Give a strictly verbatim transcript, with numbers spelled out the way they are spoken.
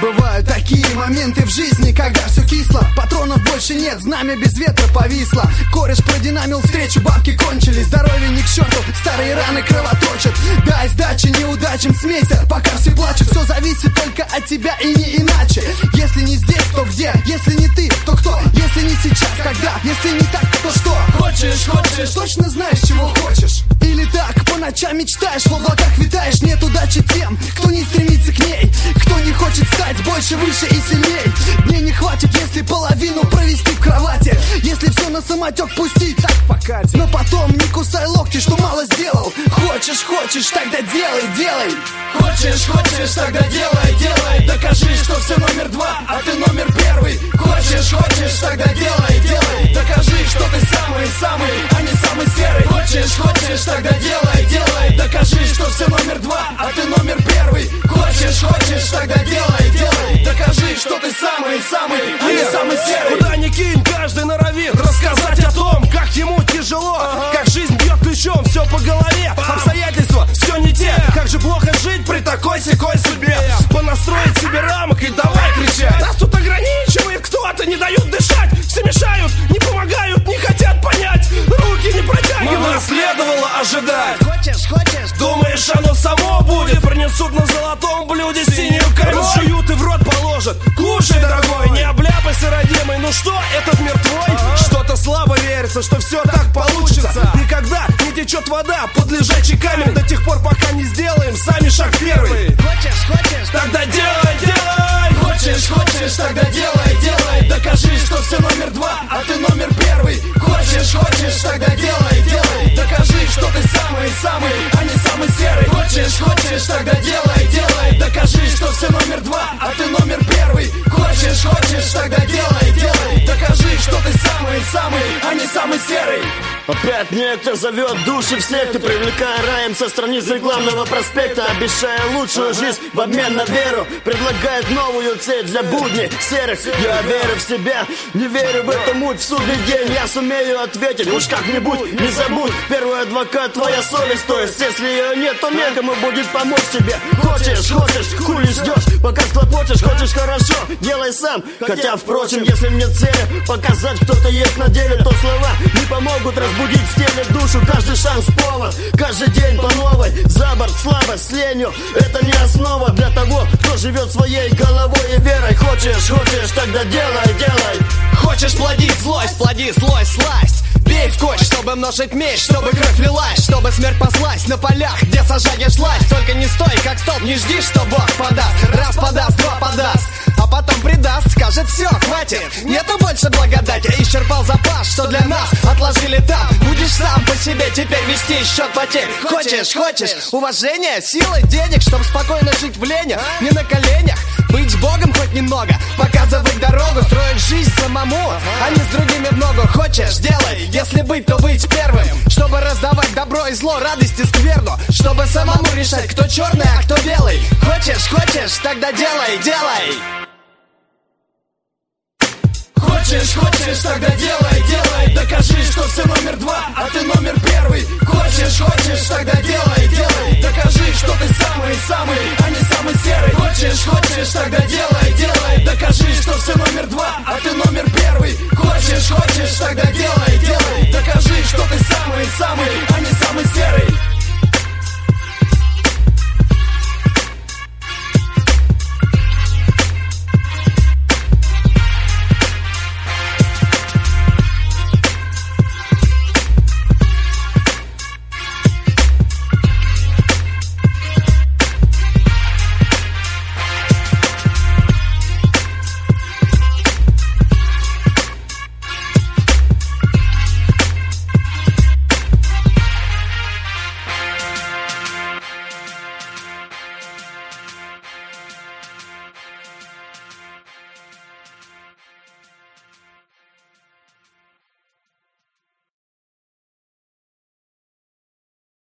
Бывают такие моменты в жизни, когда все кисло, патронов больше нет, знамя без ветра повисло. Кореш продинамил встречу, бабки кончились, здоровье ни к черту, старые раны кровоточат. Дай сдачи неудачам, смейся, пока все плачут. Все зависит только от тебя и не иначе. Если не здесь, то где? Если не ты, то кто? Если не сейчас, когда? Если не так, то что? Хочешь, хочешь, точно знаешь, чего хочешь? Или так, по ночам мечтаешь, в облаках витаешь. Нет удачи тем, кто не стремится к ней, кто не хочет стать больше, выше и сильней. Дней не хватит, если половину провести в кровати, если все на самотек пустить, так покатит. Но потом не кусай локти, что мало сделал. Хочешь, хочешь, тогда делай, делай. Хочешь, хочешь, тогда делай, делай. Докажи, что все номер два, а ты номер первый. Хочешь, хочешь, тогда делай, делай. Докажи, что ты самый, самый, а не самый серый. Хочешь, хочешь, тогда делай, делай. Докажи, что все номер два, а ты номер первый. Хочешь, хочешь, тогда делай, делай. Докажи, что ты самый, самый, а не самый серый. Куда ни кинь, каждый норовит рассказать о том, как ему тяжело, ага. Как жизнь бьет ключом, все по голове. Бам. Обстоятельства все не те. Как же плохо жить при такой-сякой судьбе. Понастроить себе рамок и давай кричать. Нас тут ограничивает кто-то, не дают дышать. Все мешают, не помогают, не хотят понять. Руки не протягивают. Но нас следовало ожидать. Хочешь, хочешь, думаешь, оно само будет? Принесут на золотом блюде синюю кайму, жуют и в рот положат. Кушай, дорогой, не обляпайся, родимый. Ну что, этот мир твой? Ага. Что-то слабо верится, что все так получится. Никогда не течет вода под лежачий камень до тех пор, пока не сделаем сами шаг первый. Хочешь, хочешь, тогда делай, делай. Хочешь, хочешь, тогда делай, делай. Докажи, что все номер два, а ты номер первый. Хочешь, хочешь, тогда делай, делай. Докажи, что ты самый, самый, а не самый серый. Хочешь, хочешь, тогда делай, делай. Докажи, что все номер два, а ты номер первый. Хочешь, хочешь, тогда делай, делай. Докажи, что ты самый, самый, а не самый серый. Опять некто зовет души в секты, привлекая раем со страниц рекламного проспекта, обещая лучшую жизнь в обмен на веру, предлагает новую цель для будней серых. Я верю в себя, не верю в эту муть. В судный день я сумею ответить, уж как-нибудь не забудь. Первый адвокат твоя совесть, то есть если ее нет, то некому будет помочь тебе. Хочешь, хочешь, хули ждешь, пока схлопочешь. Хочешь хорошо, делай сам. Хотя, впрочем, если мне цели показать, кто-то есть на деле, то слова не помогут разбудить в теле душу. Каждый шанс повод, каждый день по новой. За борт слабость с ленью, это не основа для того, кто живет своей головой и верой. Хочешь, хочешь, тогда делай, делай. Хочешь плодить злость, плоди злость, сласть. Бей в кость, чтобы множить меч, чтобы кровь лилась, чтобы смерть паслась на полях, где сажаешь слазь. Только не стой, как столб, не жди, что Бог подаст. Раз подаст, два подаст, а потом предаст. Скажет: все, хватит, нету больше благодати. Исчерпал запас, что для нас отложили там. Будешь сам по себе теперь вести счет потерь. Хочешь, хочешь, уважения, силы, денег, чтобы спокойно жить в лени, не на коленях. Быть Богом хоть немного, показывать дорогу, строить жизнь самому, а не с другими в ногу. Хочешь, делай, если быть, то быть первым, чтобы раздавать добро и зло, радость и скверну, чтобы самому решать, кто черный, а кто белый. Хочешь, хочешь, тогда делай, делай. Хочешь, хочешь, тогда делай, делай. Докажи, что все номер два, а ты номер первый. Хочешь, хочешь, тогда делай.